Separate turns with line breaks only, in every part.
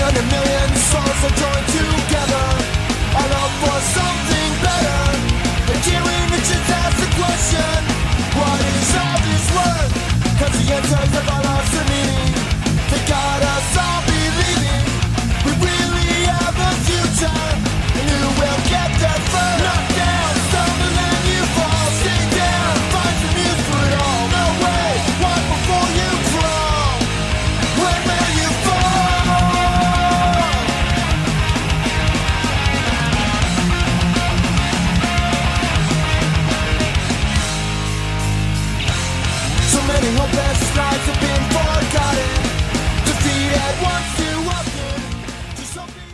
and a million souls are joined together. Our love for something better. And Deering Richards asked the question, what is all this worth? Cause the answers have all lost their meaning. They got us all believing we really have a future. And who will get there first? Knock down, stumble and you fall. Stay down, find some use for it all. No way, walk before you crawl. When will you fall? So many hopeless lives have been forgotten. Defeated once too often. Just something.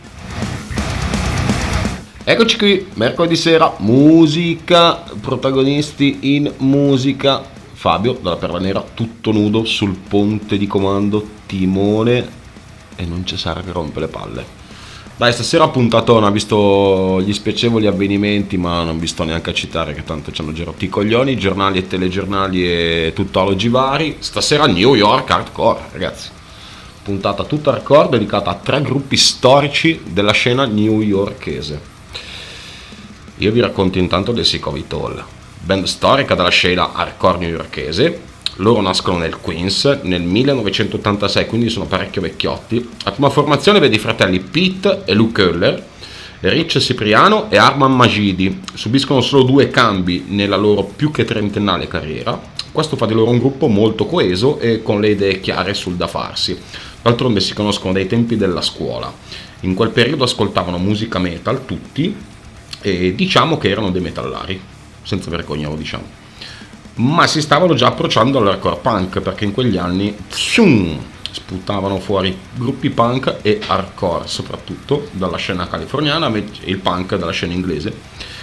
Eccoci qui, mercoledì sera, musica, protagonisti in musica. Fabio dalla Perla Nera, tutto nudo sul ponte di comando, timone, e non c'è Sara che rompe le palle. Dai, stasera puntata non ha visto gli spiacevoli avvenimenti, ma non vi sto neanche a citare che tanto ci hanno girato i coglioni, giornali e telegiornali e tuttologi vari. Stasera New York Hardcore, ragazzi. Puntata tutta hardcore dedicata a 3 gruppi storici della scena newyorkese. Io vi racconto intanto del Sick of It All, band storica della scena hardcore newyorkese. Loro nascono nel Queens nel 1986, quindi sono parecchio vecchiotti. La prima formazione vede i fratelli Pete e Luke Höller, Rich Cipriano e Arman Majidi. Subiscono solo 2 cambi nella loro più che trentennale carriera. Questo fa di loro un gruppo molto coeso e con le idee chiare sul da farsi. D'altronde si conoscono dai tempi della scuola. In quel periodo ascoltavano musica metal tutti e diciamo che erano dei metallari, senza vergogna lo diciamo. Ma si stavano già approcciando all'hardcore punk, perché in quegli anni sputavano fuori gruppi punk e hardcore soprattutto dalla scena californiana e il punk dalla scena inglese.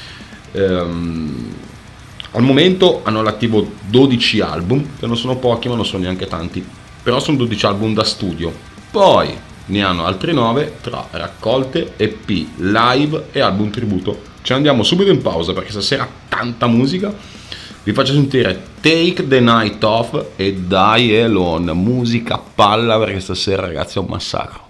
Al momento hanno all'attivo 12 album, che non sono pochi ma non sono neanche tanti, però sono 12 album da studio. Poi ne hanno altri 9 tra raccolte, EP, live e album tributo. Ci andiamo subito in pausa perché stasera tanta musica. Vi faccio sentire Take the Night Off e Die Alone, musica a palla perché stasera ragazzi è un massacro.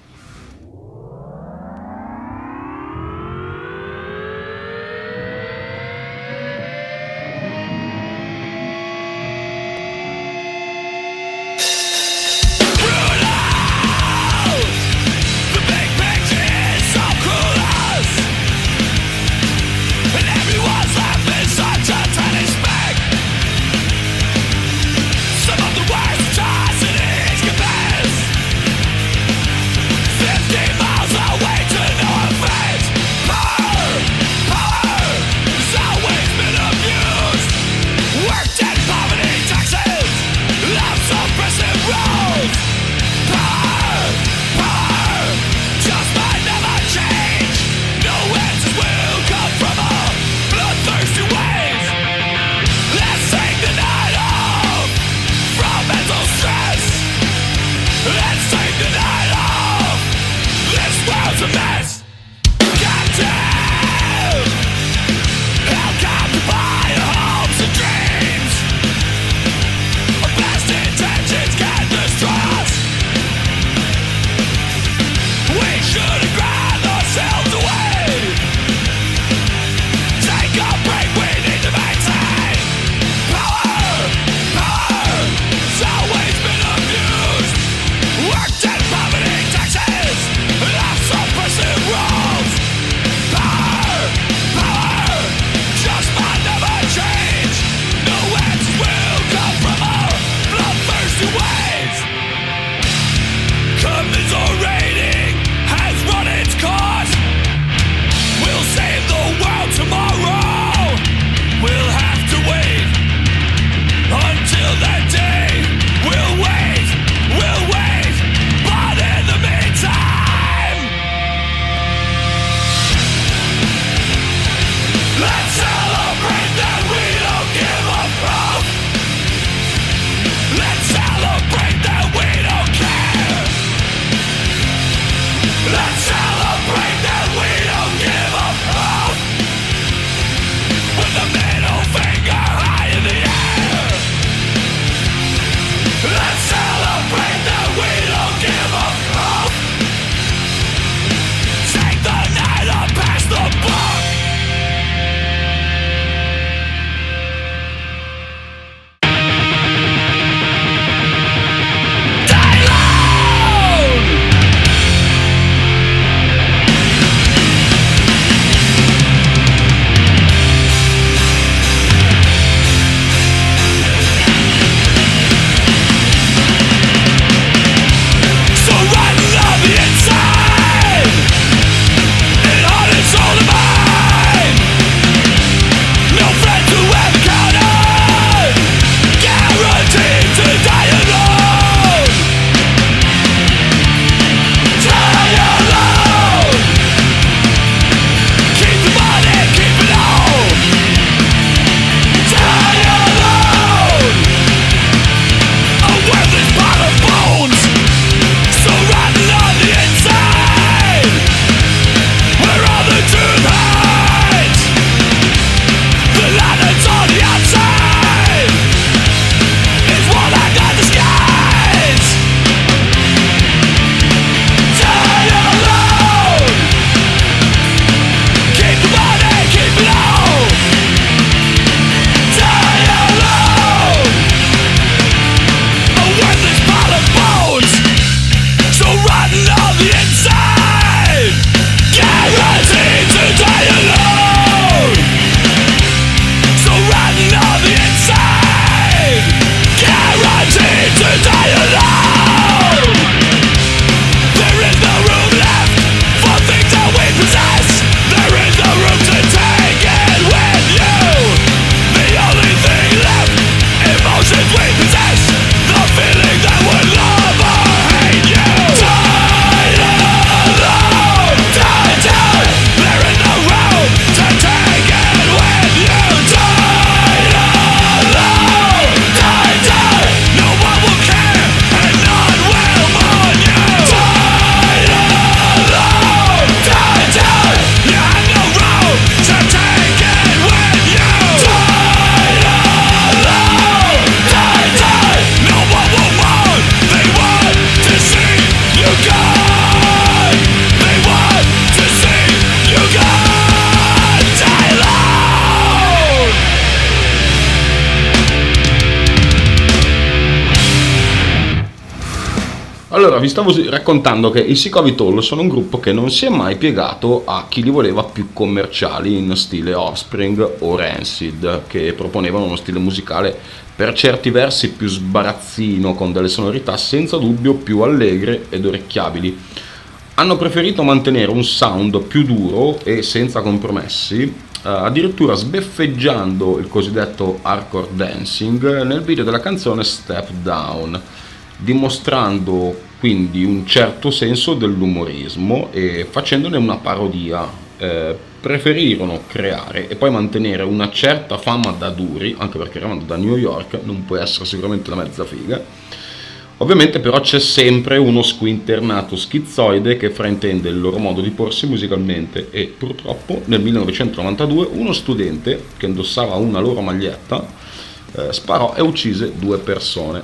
Allora, vi stavo raccontando che i Sick of It All sono un gruppo che non si è mai piegato a chi li voleva più commerciali in stile Offspring o Rancid, che proponevano uno stile musicale per certi versi più sbarazzino, con delle sonorità senza dubbio più allegre ed orecchiabili. Hanno preferito mantenere un sound più duro e senza compromessi, addirittura sbeffeggiando il cosiddetto hardcore dancing nel video della canzone Step Down, dimostrando quindi un certo senso dell'umorismo e facendone una parodia. Preferirono creare e poi mantenere una certa fama da duri, anche perché eravamo da New York, non può essere sicuramente la mezza figa. Ovviamente però c'è sempre uno squinternato schizoide che fraintende il loro modo di porsi musicalmente, e purtroppo nel 1992 uno studente che indossava una loro maglietta sparò e uccise 2 persone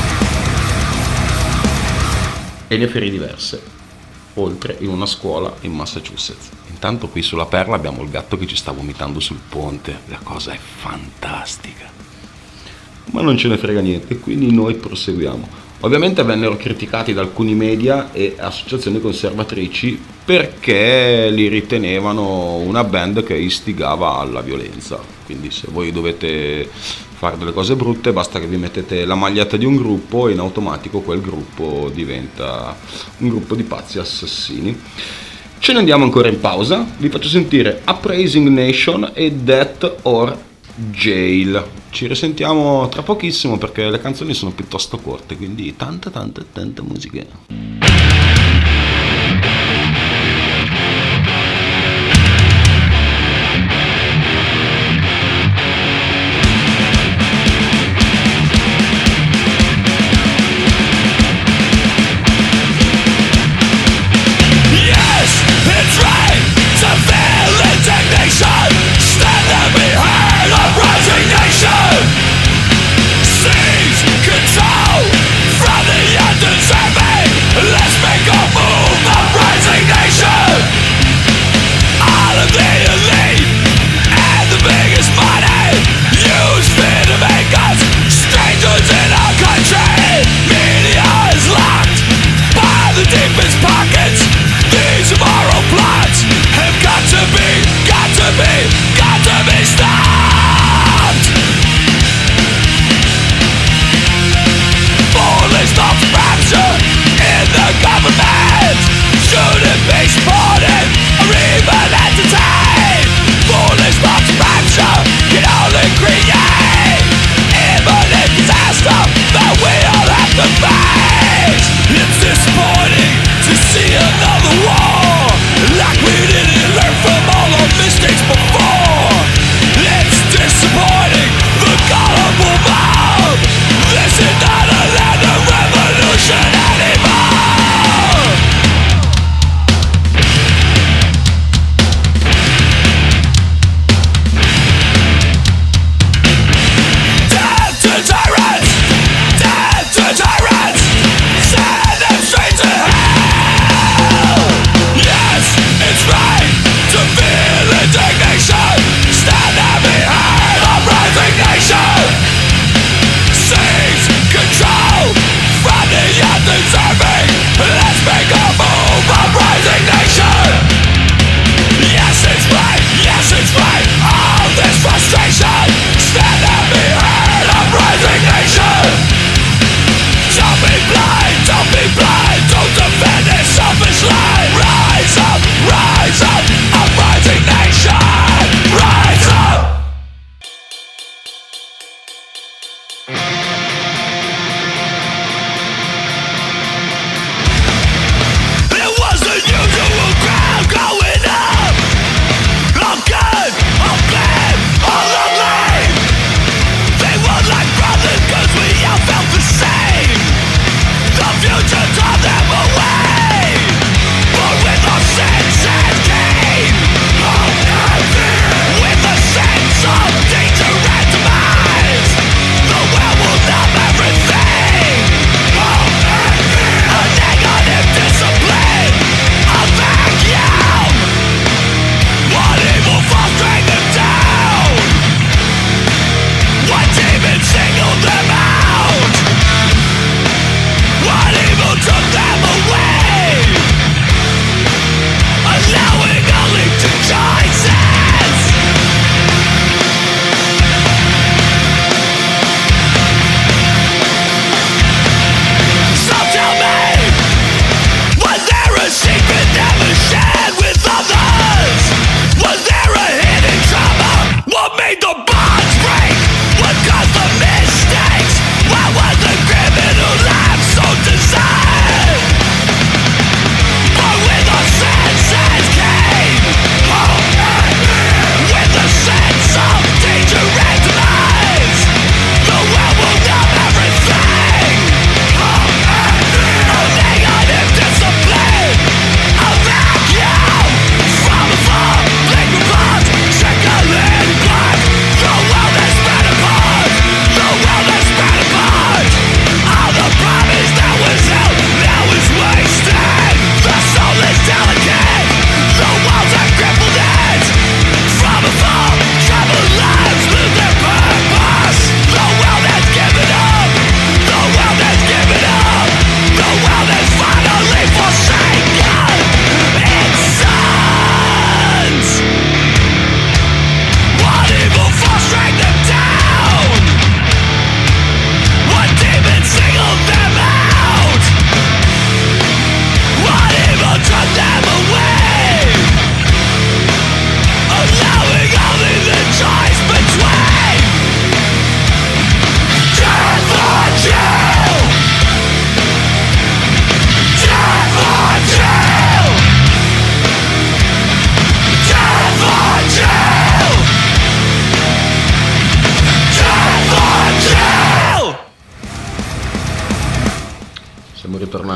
e ne ferì diverse, oltre in una scuola in Massachusetts. Intanto qui sulla Perla abbiamo il gatto che ci sta vomitando sul ponte, la cosa è fantastica, ma non ce ne frega niente, quindi noi proseguiamo. Ovviamente vennero criticati da alcuni media e associazioni conservatrici perché li ritenevano una band che istigava alla violenza. Quindi se voi dovete fare delle cose brutte basta che vi mettete la maglietta di un gruppo e in automatico quel gruppo diventa un gruppo di pazzi assassini. Ce ne andiamo ancora in pausa, vi faccio sentire Uprising Nation e Death or Jail. Ci risentiamo tra pochissimo perché le canzoni sono piuttosto corte, quindi tanta musica.
Yes, it's right to feel indignation. Stand and be heard, uprising nation. Seize control from the undeserving. Let's make a move, uprising nation. All of the elite and the biggest money use fear to make us strangers in our country. Media is locked by the deepest pockets. These immoral plots have got to be stopped. Foolish thoughts of rapture in the government shouldn't be supported or even entertained. Foolish thoughts of rapture can only create imminent disaster that we all have to face. It's disappointing to see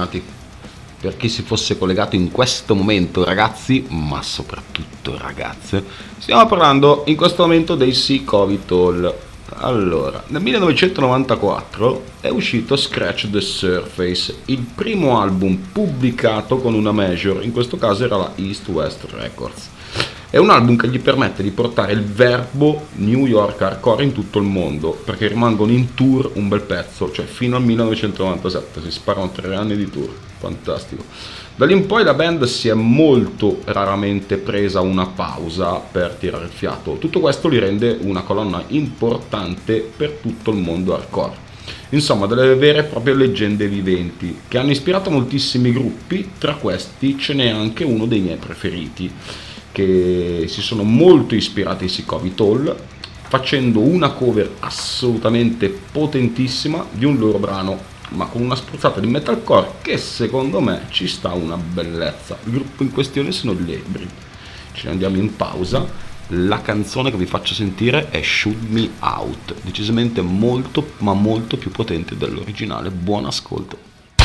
bentornati. Per chi si fosse collegato in questo momento, ragazzi, ma soprattutto ragazze, stiamo parlando in questo momento dei Sea-Covid-All. Allora, nel 1994 è uscito Scratch the Surface, il primo album pubblicato con una major, in questo caso era la East West Records. È un album che gli permette di portare il verbo New York hardcore in tutto il mondo, perché rimangono in tour un bel pezzo, cioè fino al 1997, si sparano 3 anni di tour, fantastico. Da lì in poi la band si è molto raramente presa una pausa per tirare il fiato, tutto questo li rende una colonna importante per tutto il mondo hardcore. Insomma, delle vere e proprie leggende viventi, che hanno ispirato moltissimi gruppi, tra questi ce n'è anche uno dei miei preferiti, che si sono molto ispirati ai Sea-Covid-All, facendo una cover assolutamente potentissima di un loro brano, ma con una spruzzata di metalcore che secondo me ci sta una bellezza. Il gruppo in questione sono gli Hybrid. Ce ne andiamo in pausa. La canzone che vi faccio sentire è Shoot Me Out, decisamente molto ma molto più potente dell'originale. Buon ascolto.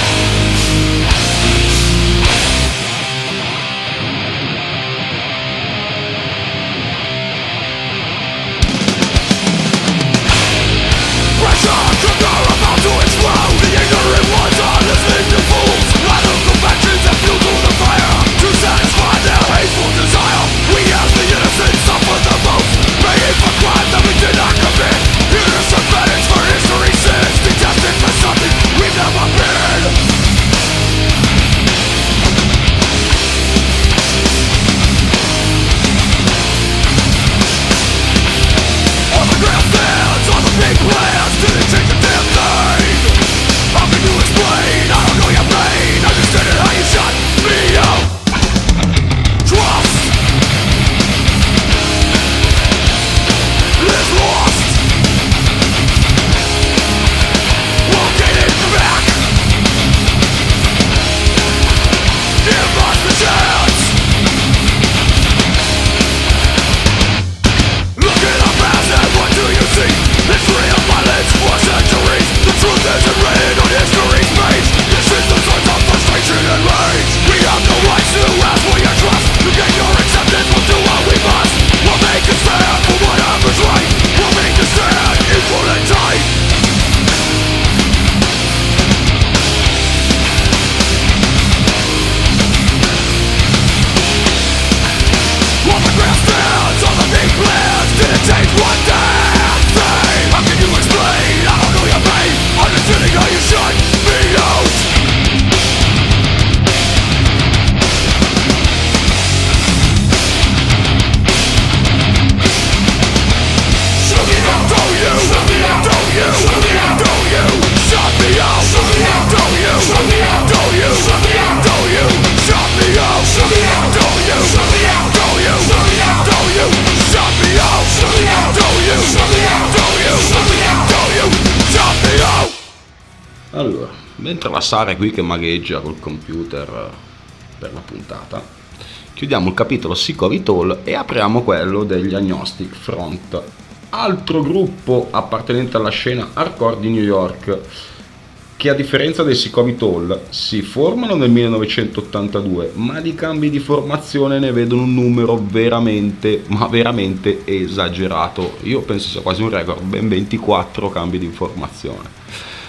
Allora, mentre la Sara è qui che magheggia col computer per la puntata, chiudiamo il capitolo Sea-Covid-All e apriamo quello degli Agnostic Front, altro gruppo appartenente alla scena hardcore di New York, che a differenza dei Sea-Covid-All si formano nel 1982, ma di cambi di formazione ne vedono un numero veramente, ma veramente esagerato. Io penso sia quasi un record, ben 24 cambi di formazione.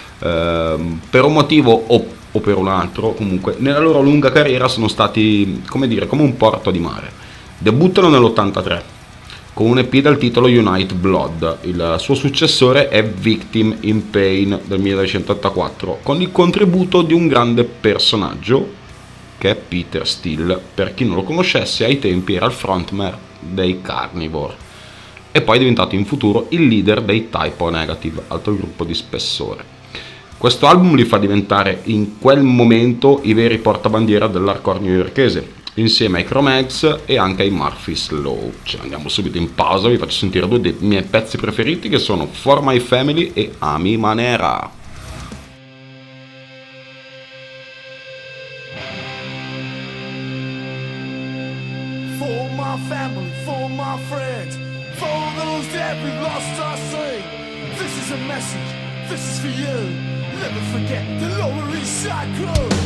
Per un motivo o per un altro, comunque nella loro lunga carriera sono stati, come dire, come un porto di mare. Debuttano nell'83 con un EP dal titolo Unite Blood. Il suo successore è Victim in Pain del 1984, con il contributo di un grande personaggio che è Peter Steele. Per chi non lo conoscesse, ai tempi era il frontman dei Carnivore e poi è diventato in futuro il leader dei Type O Negative, altro gruppo di spessore. Questo album li fa diventare in quel momento i veri portabandiera dell'hardcore newyorkese, insieme ai Cro-Mags e anche ai Murphy's Law. Ci andiamo subito in pausa, vi faccio sentire 2 dei miei pezzi preferiti, che sono For My Family e Ami Manera.
For my family, for my friends, for those that we've lost our say, this is a message, this is for you. Never forget the Lower East Side Crew.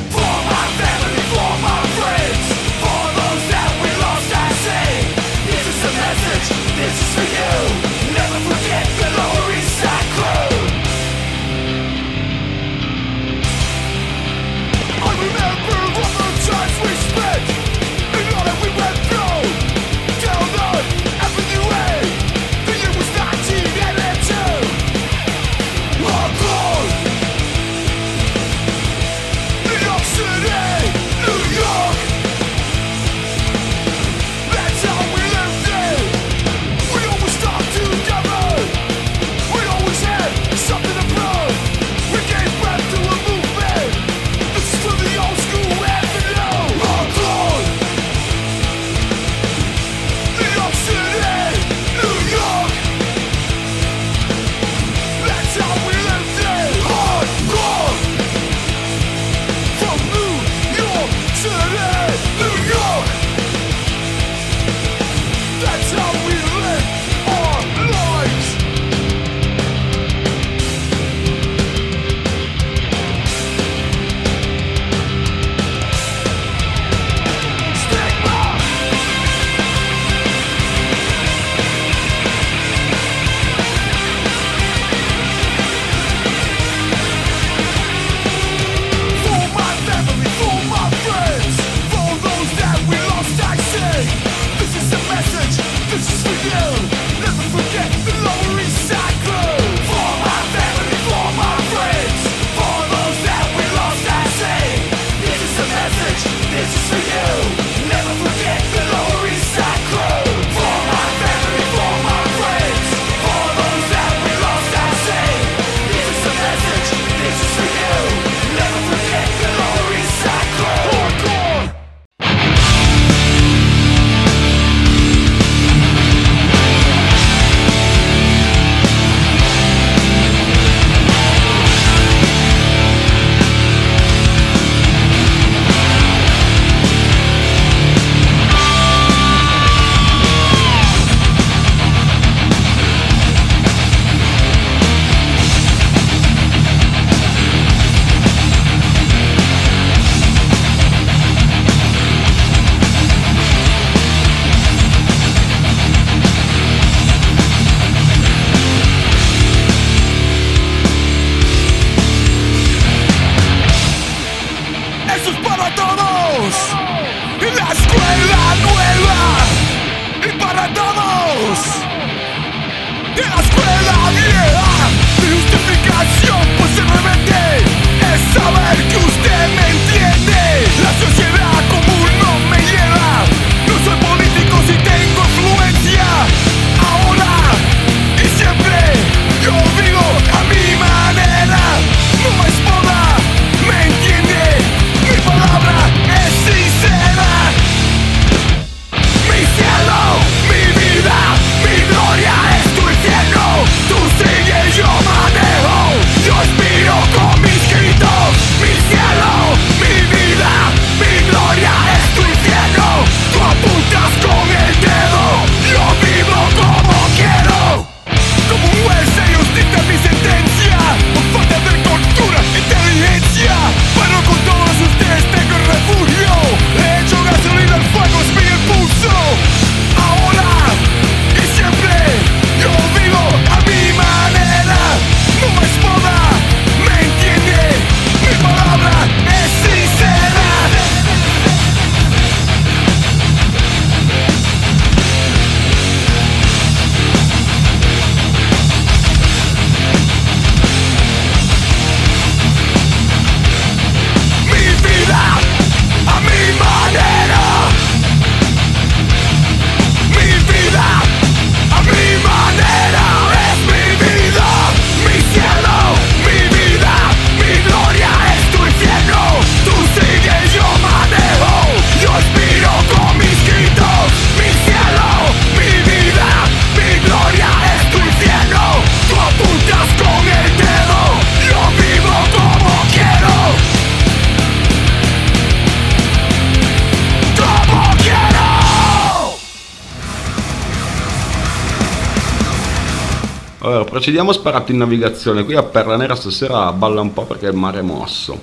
Allora, procediamo sparati in navigazione. Qui a Perla Nera stasera balla un po' perché il mare è mosso.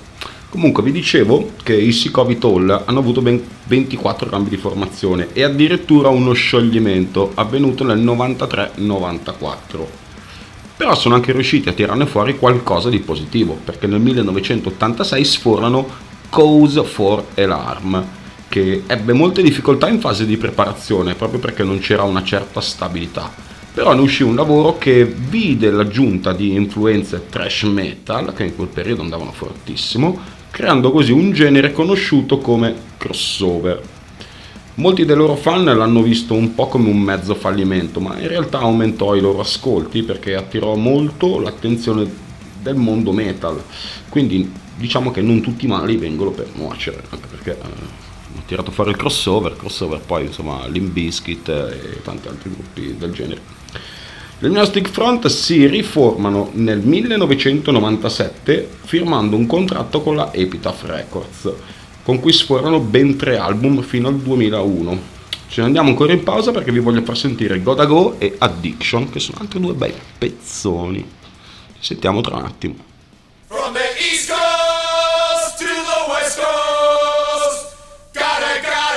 Comunque vi dicevo che i Sick of It All hanno avuto ben 24 cambi di formazione e addirittura uno scioglimento avvenuto nel 93-94. Però sono anche riusciti a tirarne fuori qualcosa di positivo, perché nel 1986 sforano Cause for Alarm, che ebbe molte difficoltà in fase di preparazione proprio perché non c'era una certa stabilità. Però ne uscì un lavoro che vide l'aggiunta di influenze thrash metal, che in quel periodo andavano fortissimo, creando così un genere conosciuto come crossover. Molti dei loro fan l'hanno visto un po' come un mezzo fallimento, ma in realtà aumentò i loro ascolti perché attirò molto l'attenzione del mondo metal. Quindi diciamo che non tutti i mali vengono per nuocere, anche perché hanno tirato fuori il crossover poi insomma Limp Bizkit e tanti altri gruppi del genere. Le Gnostic Front si riformano nel 1997 firmando un contratto con la Epitaph Records, con cui sforano ben 3 album fino al 2001. Ce ne andiamo ancora in pausa perché vi voglio far sentire Gotta Go e Addiction, che sono altri 2 bei pezzoni. Ci sentiamo tra un attimo.
From the East Coast to the West Coast, gotta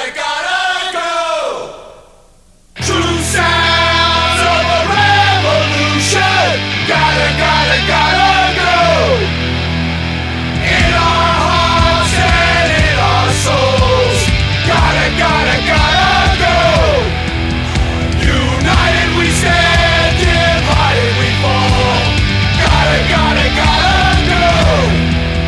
go. True sounds of a revolution, gotta go. In our hearts and in our souls, gotta go. United we stand, divided we fall. Gotta go.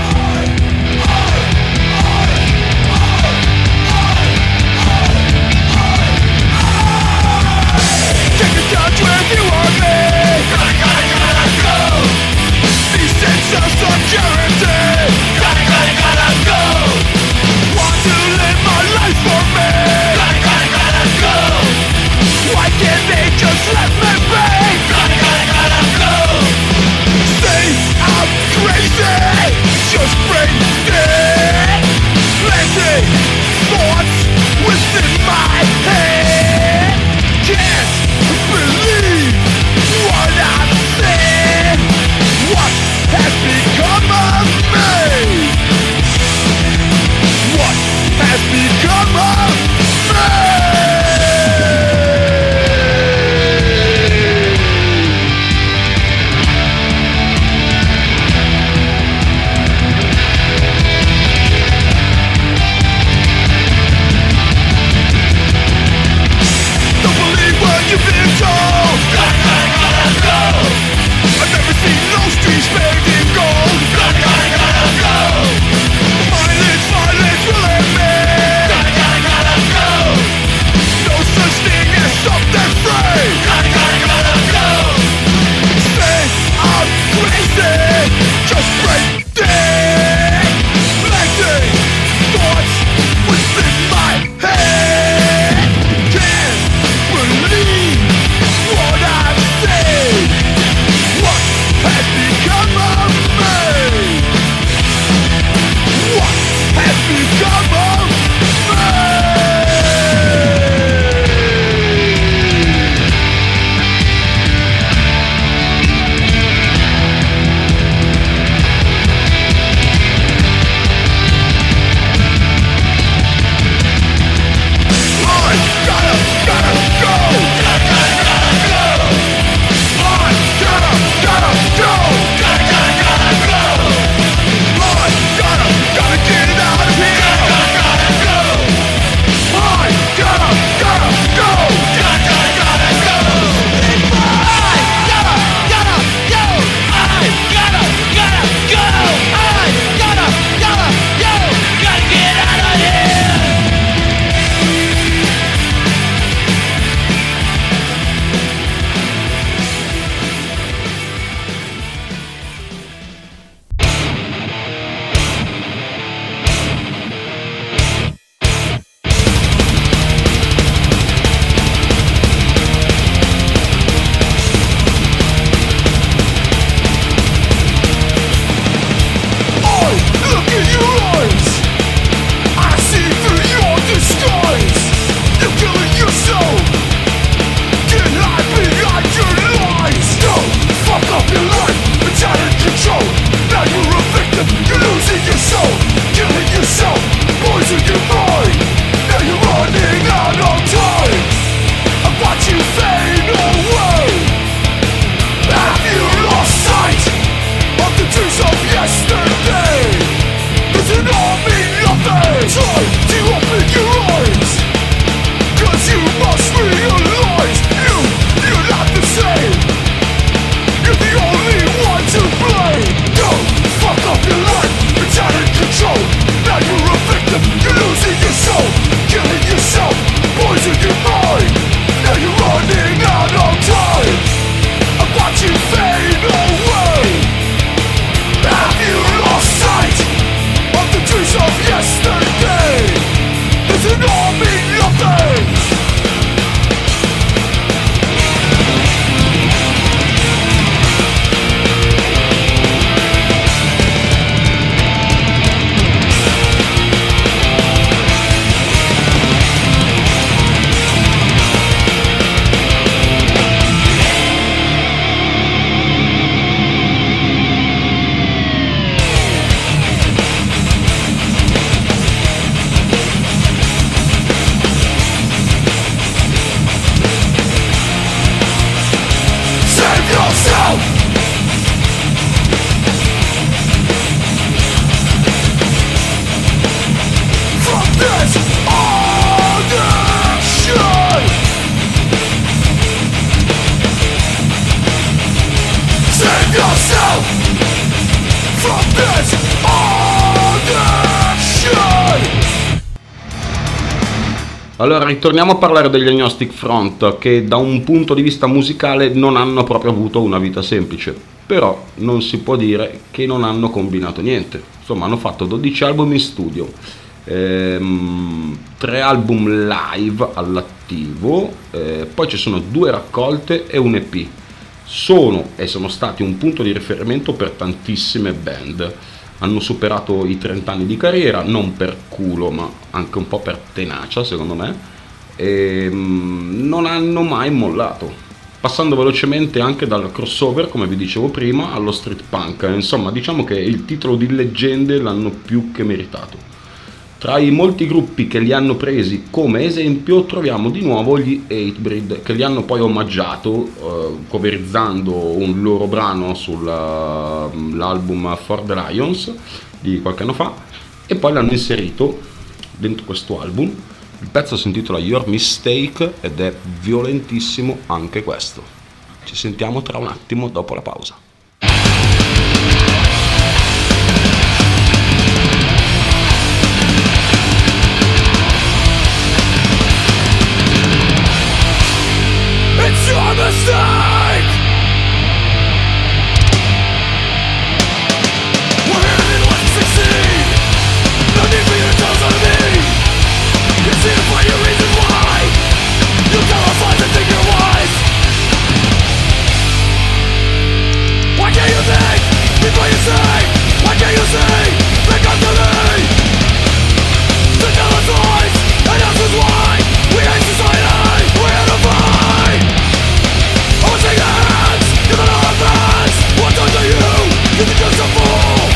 this addiction.
Allora, ritorniamo a parlare degli Agnostic Front, che da un punto di vista musicale non hanno proprio avuto una vita semplice, però non si può dire che non hanno combinato niente. Insomma, hanno fatto 12 album in studio, 3 album live all'attivo, poi ci sono 2 raccolte e un EP. Sono stati un punto di riferimento per tantissime band. Hanno superato i 30 anni di carriera, non per culo ma anche un po' per tenacia secondo me, e non hanno mai mollato, passando velocemente anche dal crossover, come vi dicevo prima, allo street punk. Insomma, diciamo che il titolo di leggende l'hanno più che meritato. Tra i molti gruppi che li hanno presi come esempio troviamo di nuovo gli Hatebreed, che li hanno poi omaggiato coverizzando un loro brano sull'album For the Lions di qualche anno fa, e poi l'hanno inserito dentro questo album. Il pezzo si intitola Your Mistake ed è violentissimo anche questo. Ci sentiamo tra un attimo dopo la pausa.
It's your mistake. We're here and let's succeed. No need for you to tell us on me. You see to find your reasons why. You tell us lies and think you're wise. Why can't you think before you say? Why can't you see? Pick up to me. To tell us lies and ask us why. We hate society. We're here to fight. I'ma take your hands, give it all advance. What's under you? You think you're so fool.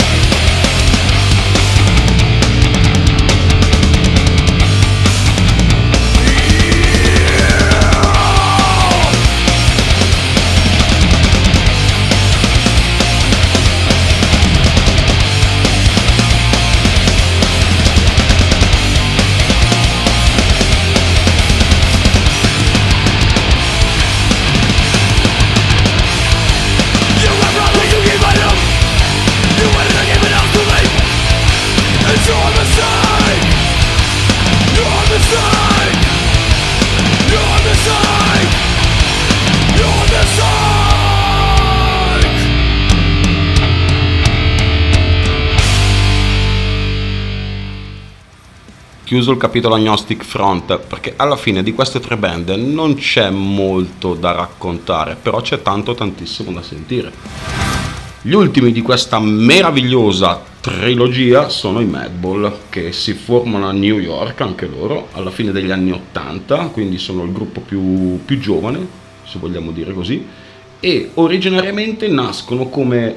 Chiuso il capitolo Agnostic Front, perché alla fine di queste 3 band non c'è molto da raccontare, però c'è tantissimo da sentire. Gli ultimi di questa meravigliosa trilogia sono i Madball, che si formano a New York anche loro alla fine degli anni 80, quindi sono il gruppo più giovane, se vogliamo dire così, e originariamente nascono come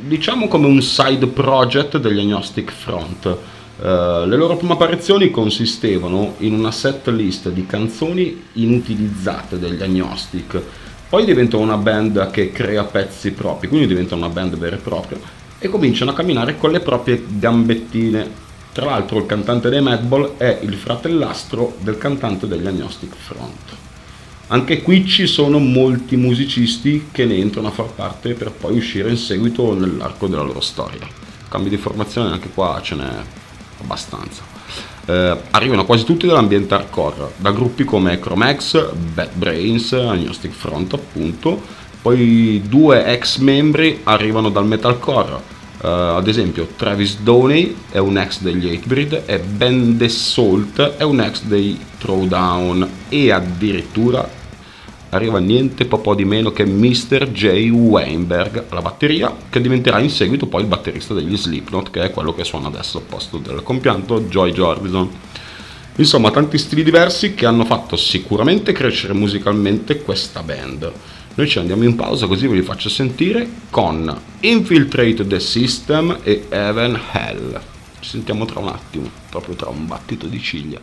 un side project degli Agnostic Front. Le loro prime apparizioni consistevano in una set list di canzoni inutilizzate degli Agnostic, poi diventano una band che crea pezzi propri, quindi diventano una band vera e propria e cominciano a camminare con le proprie gambettine. Tra l'altro il cantante dei Madball è il fratellastro del cantante degli Agnostic Front. Anche qui ci sono molti musicisti che ne entrano a far parte per poi uscire in seguito nell'arco della loro storia. Cambi di formazione anche qua ce n'è abbastanza. Arrivano quasi tutti dall'ambiente hardcore, da gruppi come Chromex, Bad Brains, Agnostic Front appunto, poi 2 ex membri arrivano dal metalcore, ad esempio Travis Downey è un ex degli Hatebreed e Ben DeSalt è un ex dei Throwdown, e addirittura arriva niente po' di meno che Mr. J. Weinberg alla batteria, che diventerà in seguito poi il batterista degli Slipknot, che è quello che suona adesso al posto del compianto Joy Jordison. Insomma, tanti stili diversi che hanno fatto sicuramente crescere musicalmente questa band. Noi ci andiamo in pausa, così ve li faccio sentire con Infiltrate the System e Heaven Hell. Ci sentiamo tra un attimo, proprio tra un battito di ciglia.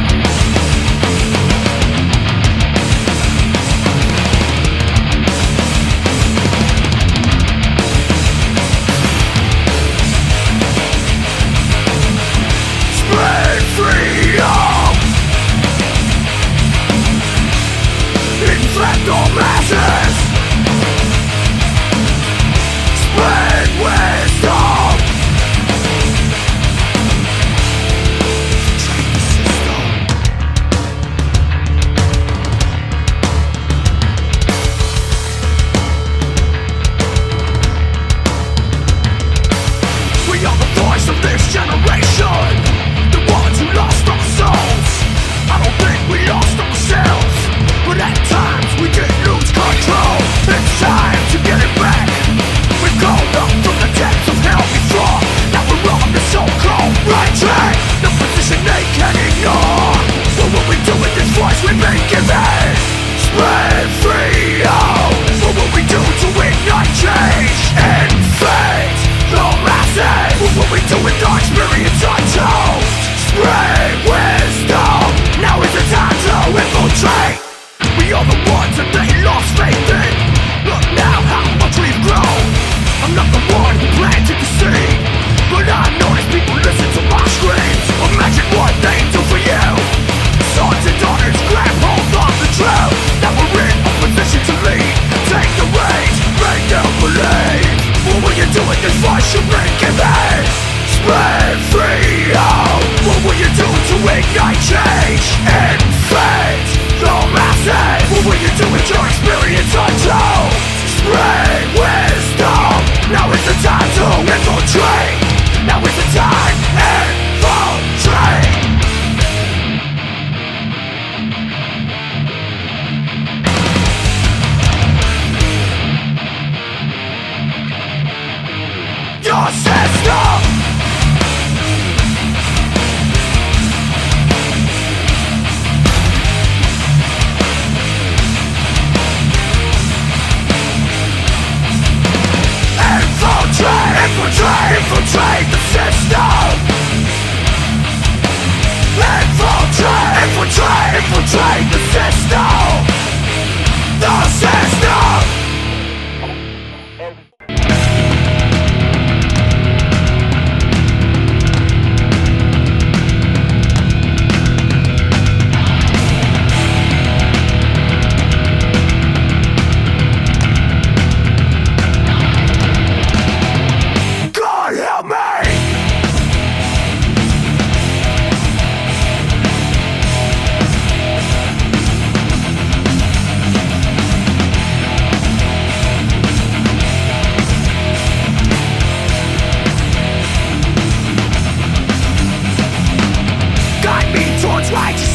Infect all masses. Spread wisdom.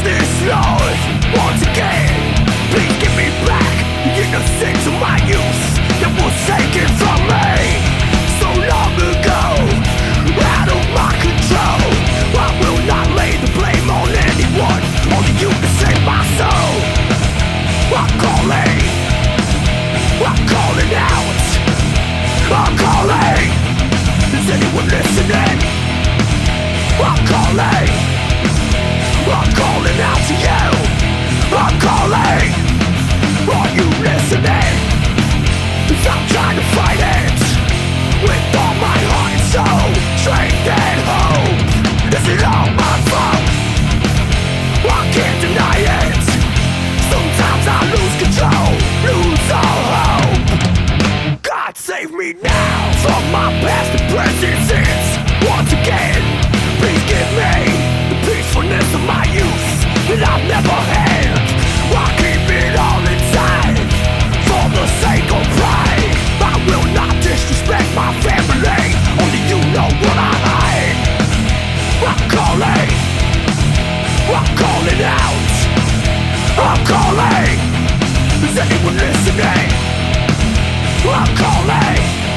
this lost once again. Please give me back the innocence of my youth that was taken from me so long ago, out of my control. I will not lay the blame on anyone, only you to save my soul. I'm calling out, I'm calling. Is anyone listening? I'm calling out to you. I'm calling. Are you listening? 'Cause I'm trying to fight it with all my heart and soul, strength and hope. Is it all my fault? I can't deny it. Sometimes I lose control, lose all hope. God save me now from my past and present sins. Once again, please give me the peacefulness of my youth that I've never had. I keep it all inside for the sake of pride. I will not disrespect my family, only you know what I hide. I'm calling out. I'm calling. Is anyone listening? I'm calling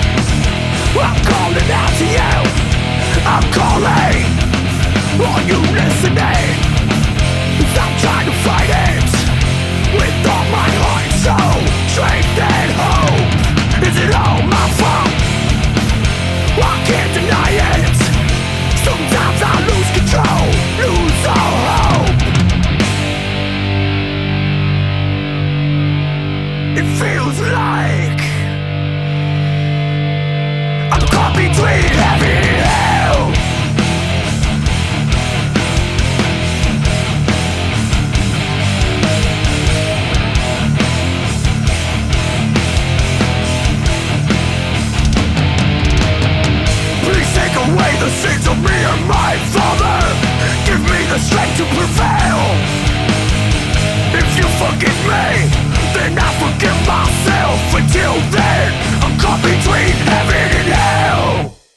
out to you. I'm calling. Are you listening? 'Cause I'm trying to fight it with all my heart and soul, strength and hope. Is it all my fault? I can't deny it. Sometimes I lose control, lose all hope. It feels like I'm caught between heaven and hell. Please take away the sins of me and my father. Give me the strength to prevail. If you forgive me, then I forgive myself. Until then, I'm caught between heaven and hell.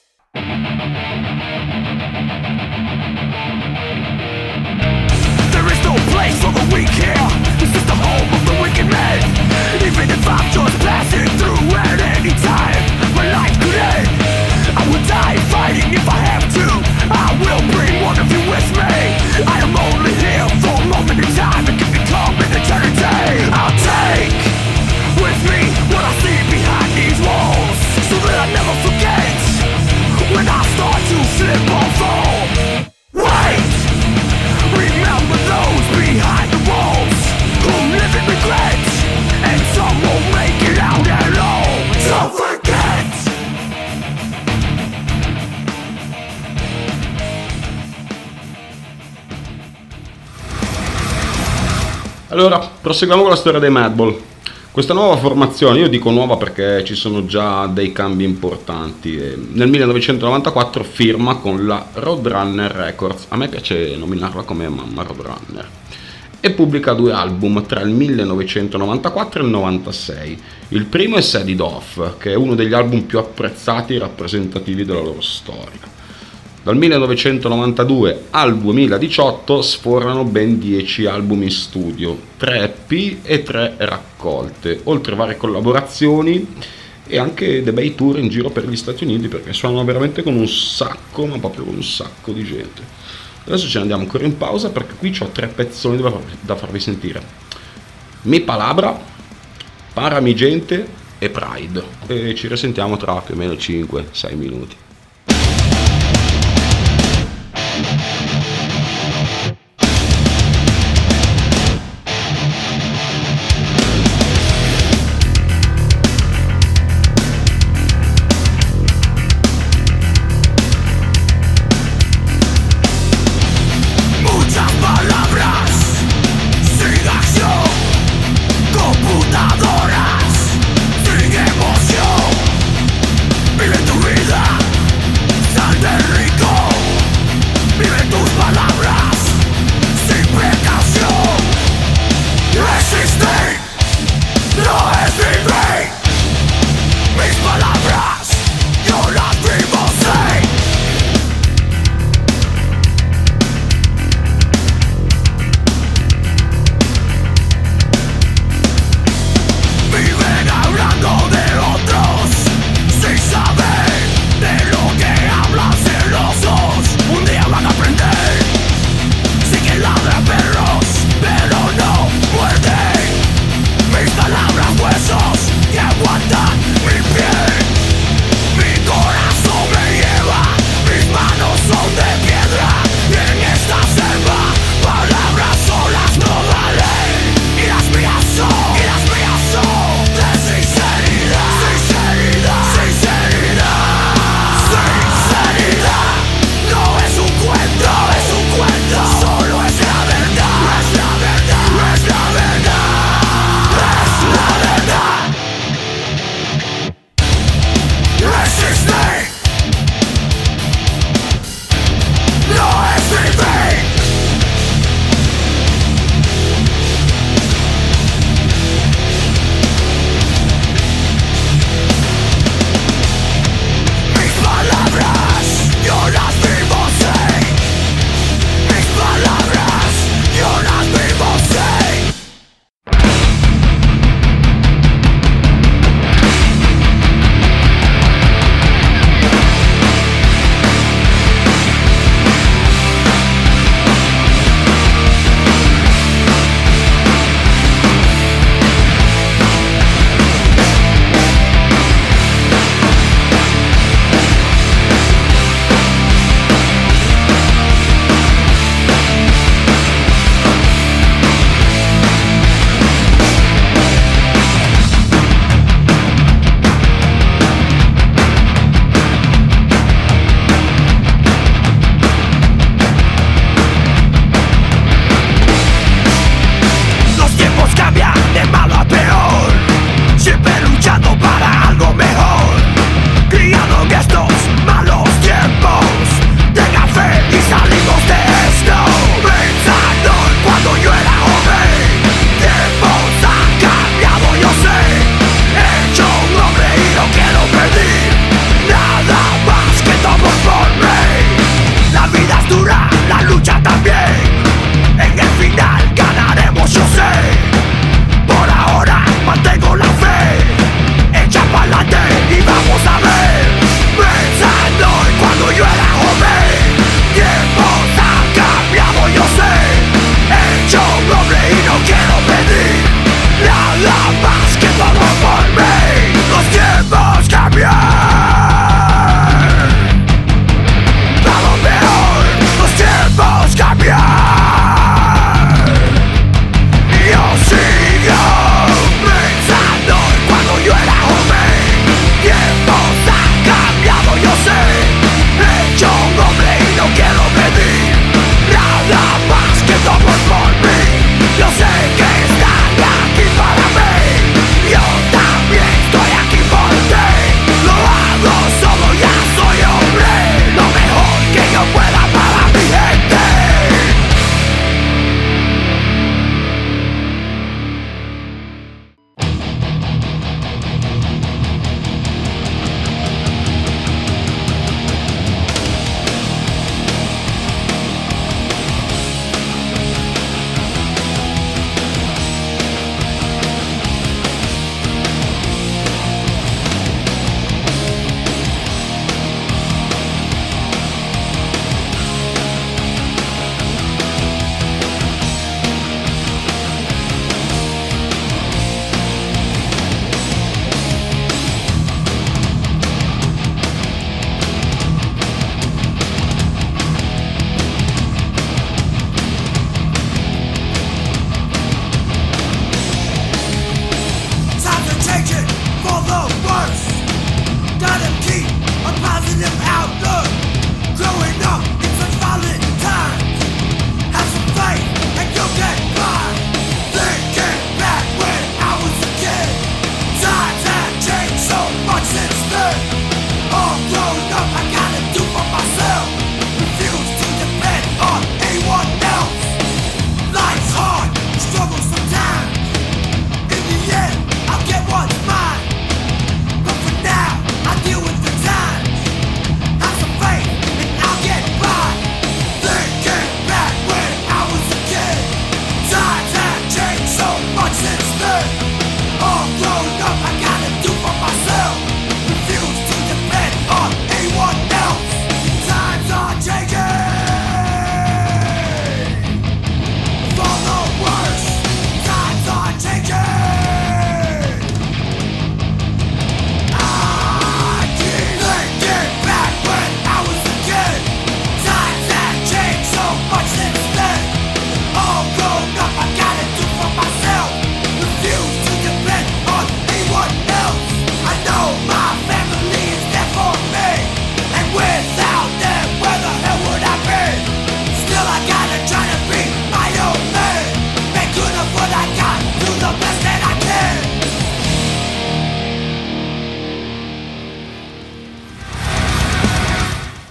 There is no place for the weak here. This is the home of the wicked men. Even if I'm just passing through at any time, my life could end. I would die fighting if I have to. I will bring one of you with me. I am only here for a moment in time. It can become an eternity. I'll take with me what I see behind these walls, so that I never forget when I start to slip or fall. Wait! Remember those behind the walls who live in regret, and some won't make it out at all. Don't forget!
Allora, proseguiamo con la storia dei Madball. Questa nuova formazione, io dico nuova perché ci sono già dei cambi importanti. Nel 1994 firma con la Roadrunner Records, a me piace nominarla come mamma Roadrunner, e pubblica 2 album tra il 1994 e il 96. Il primo è Set It Off, che è uno degli album più apprezzati e rappresentativi della loro storia. Dal 1992 al 2018 sforano ben 10 album in studio, 3 EP e 3 raccolte, oltre a varie collaborazioni e anche dei bei tour in giro per gli Stati Uniti, perché suonano veramente con un sacco, ma proprio con un sacco di gente. Adesso ce ne andiamo ancora in pausa perché qui ho 3 pezzoni da farvi sentire. Mi Palabra, Para mi gente e Pride, e ci risentiamo tra più o meno 5-6 minuti.
Computadoras sin emoción, vive tu vida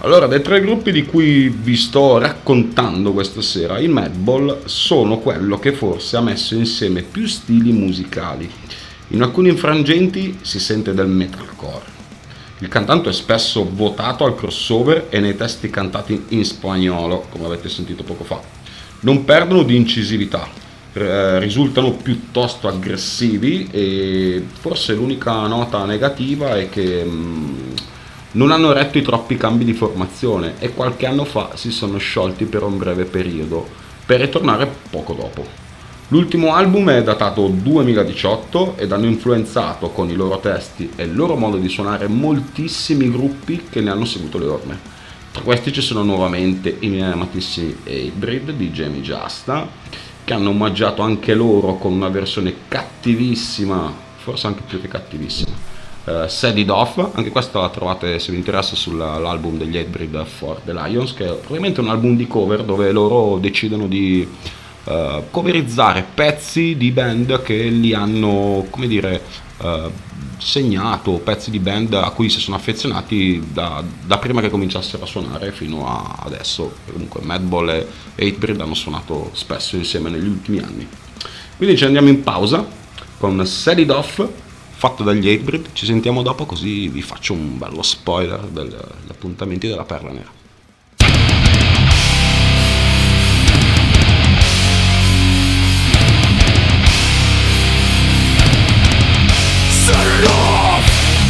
Allora, dei tre gruppi di cui vi sto raccontando questa sera, i Madball sono quello che forse ha messo insieme più stili musicali. In alcuni frangenti si sente del metalcore. Il cantante è spesso votato al crossover e nei testi cantati in spagnolo, come avete sentito poco fa. Non perdono di incisività, risultano piuttosto aggressivi e forse l'unica nota negativa è che non hanno retto i troppi cambi di formazione e qualche anno fa si sono sciolti per un breve periodo, per ritornare poco dopo. L'ultimo album è datato 2018 ed hanno influenzato con i loro testi e il loro modo di suonare moltissimi gruppi che ne hanno seguito le orme. Tra questi ci sono nuovamente i miei amatissimi Hatebreed di Jamie Justa, che hanno omaggiato anche loro con una versione cattivissima, forse anche più che cattivissima. Set It Off, anche questa la trovate se vi interessa sull'album degli Hatebreed For The Lions, che è probabilmente un album di cover dove loro decidono di coverizzare pezzi di band che li hanno, come dire, segnato, pezzi di band a cui si sono affezionati da prima che cominciassero a suonare fino a adesso. Comunque Madball e Hatebreed hanno suonato spesso insieme negli ultimi anni. Quindi ci andiamo in pausa con Set It Off, fatto dagli Hatebreed. Ci sentiamo dopo, così vi faccio un bello spoiler degli appuntamenti della Perla Nera.
Set it off!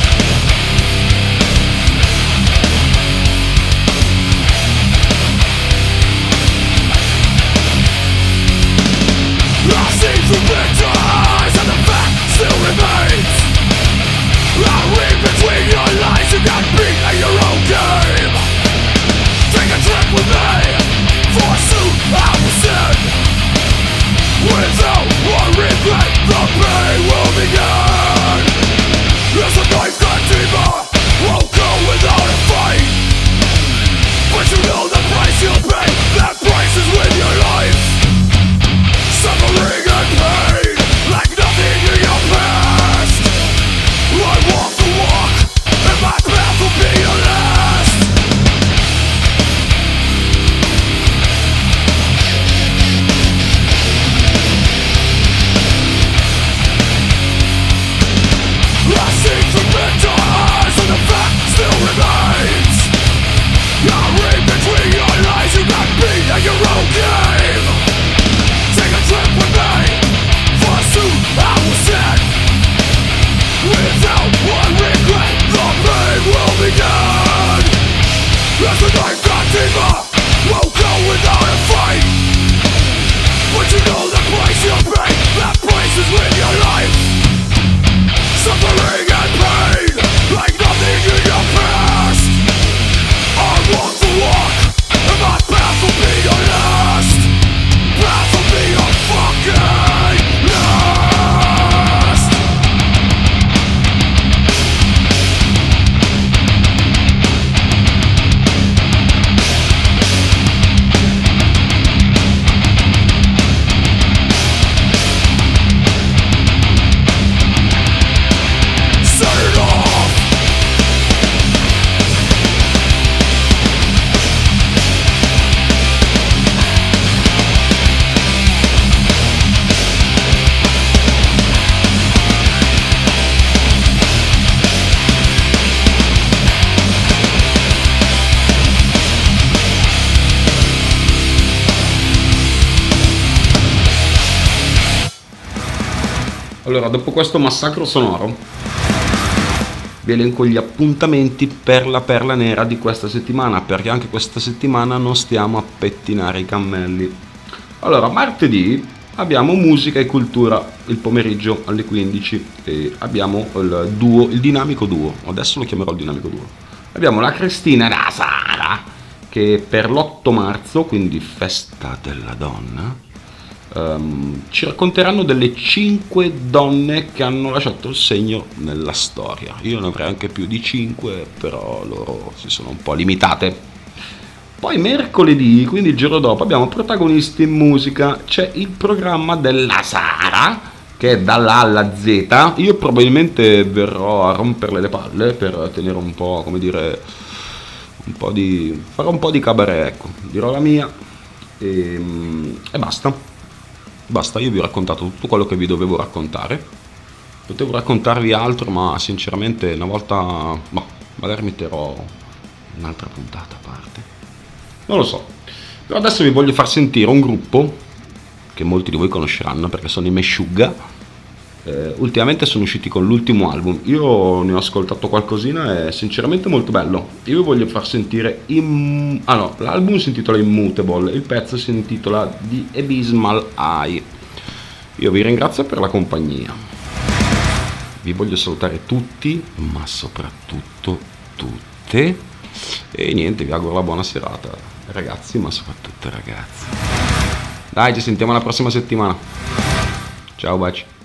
I see through picture eyes and the fact still remains. I read between your lines, you got beat at your own game. Take a trip with me, forsooth I will send. Without one regret, the pain will begin. As a knife cut deeper, won't go without a fight. But you know the price you'll pay, that price is with your life. Suffering and pain, like nothing in your past. I walk the walk, and my path will be your last. I see through bitter eyes and the fact still remains. I read between your lies, you got beat at your own game. Take a trip with me, forsooth I will send. Without one regret, the pain will begin. As the knife got deeper, won't go without a fight. But you know the price you'll pay, that price is with your life. Suffering and pain, like nothing in your past. I walk the walk, and my path will be your last. Path will be your fucking last. Set it off.
Allora, dopo questo massacro sonoro, vi elenco gli appuntamenti per la Perla Nera di questa settimana, perché anche questa settimana non stiamo a pettinare i cammelli. Allora, martedì abbiamo musica e cultura il pomeriggio alle 15 e abbiamo il dinamico duo, adesso lo chiamerò il dinamico duo. Abbiamo la Cristina e la Sara che per l'8 marzo, quindi festa della donna, ci racconteranno delle 5 donne che hanno lasciato il segno nella storia. Io ne avrei anche più di 5, però loro si sono un po' limitate. Poi mercoledì, quindi il giorno dopo, abbiamo protagonisti in musica. C'è il programma della Sara, che è dalla A alla Z. Io probabilmente verrò a romperle le palle per tenere un po', come dire, farò un po' di cabaret, ecco, dirò la mia e basta, io vi ho raccontato tutto quello che vi dovevo raccontare. Potevo raccontarvi altro, ma sinceramente una volta magari metterò un'altra puntata a parte, non lo so. Però adesso vi voglio far sentire un gruppo che molti di voi conosceranno perché sono i Meshuggah. Ultimamente sono usciti con l'ultimo album, io ne ho ascoltato qualcosina, è sinceramente molto bello. Io vi voglio far sentire l'album si intitola Immutable, il pezzo si intitola The Abysmal Eye. Io vi ringrazio per la compagnia, vi voglio salutare tutti, ma soprattutto tutte, e niente, vi auguro la buona serata ragazzi, ma soprattutto ragazzi. Dai, ci sentiamo la prossima settimana, ciao, baci.